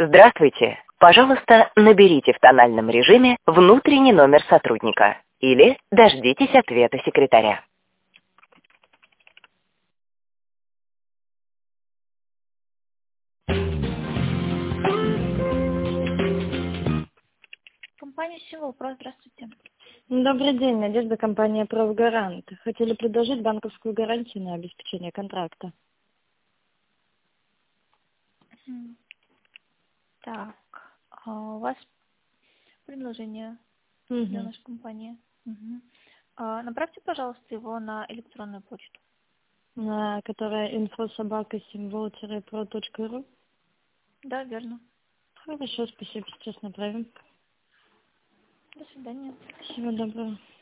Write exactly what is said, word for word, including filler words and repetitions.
Здравствуйте. Пожалуйста, наберите в тональном режиме внутренний номер сотрудника или дождитесь ответа секретаря. Компания «Символ Про», здравствуйте. Добрый день, Надежда, компания «Правгарант». Хотели предложить банковскую гарантию на обеспечение контракта. Мгм. Так, а у вас предложение Угу. для нашей компании. Мгм. А, направьте, пожалуйста, его на электронную почту. На которая инфособака символ про точка ру. Да, верно. Хорошо, спасибо, сейчас направим. До свидания. Всего доброго.